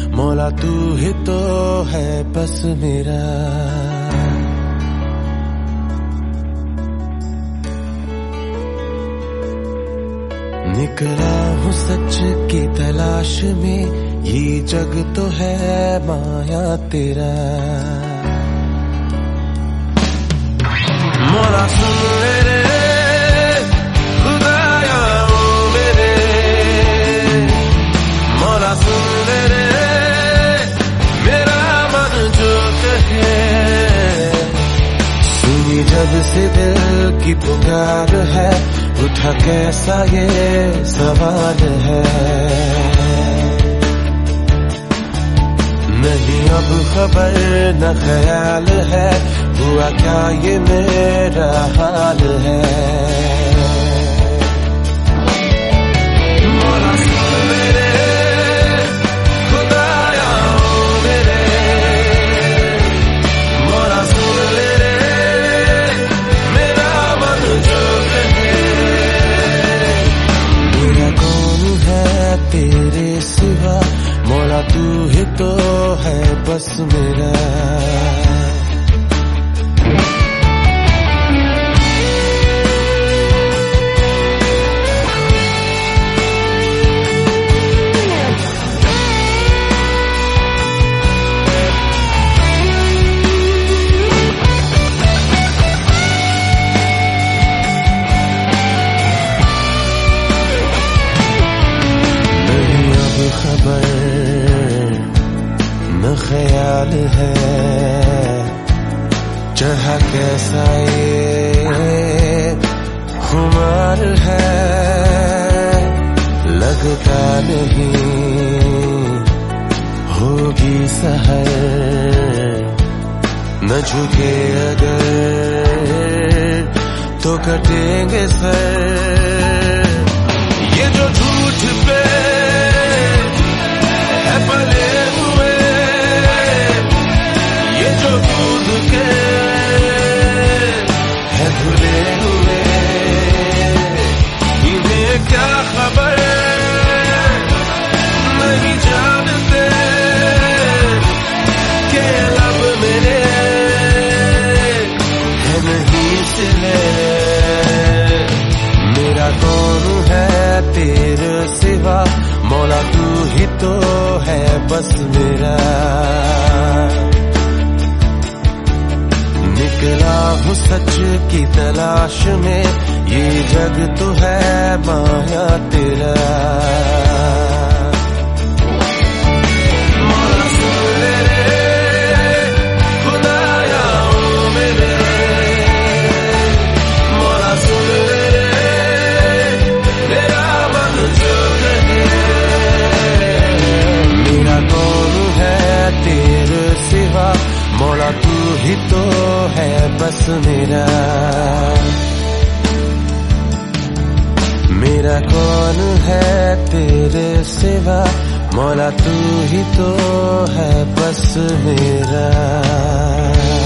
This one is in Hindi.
मौला तू ही तो है बस मेरा। निकला हूँ सच की तलाश में, ये जग तो है माया तेरा। मौला सुन ले रे खुदाया ओ मेरे, मौला सुन ले रे मेरा मन जो कहे। सुनी जब से दिल की पुकार है, उठा कैसा ये सवाल है। नहीं अब खबर न ख्याल है, हुआ क्या ये मेरा हाल है। मौला सुन ले रे खुदाया ओ मेरे, मौला सुन ले रे मेरा मन जो कहे। मेरा कौन है तेरे सिवा, मौला तू ही तो है बस मेरा। खबर न ख्याल है, चाहा कैसा ये खुमार है। लगता नहीं होगी सहर, न झुके अगर तो कटेंगे सर। ये जो झूठ पे पले हुए, ये जो कूद के है धुले हुए, इन्हें क्या खबर नहीं जानते के लब मेरे है नहीं सिले। मेरा कौन है तेरे सिवा, मौला तू ही तो है बस मेरा। निकला हूँ सच की तलाश में, ये जग तो है माया तेरा। मौला सुन ले रे खुदाया ओ मेरे, मौला सुन ले रे मेरा मन जो कहे। मेरा कौन है तेरे सिवा, मौला तू ही तो है बस मेरा। मेरा कौन है तेरे सिवा, मौला तू ही तो है बस मेरा।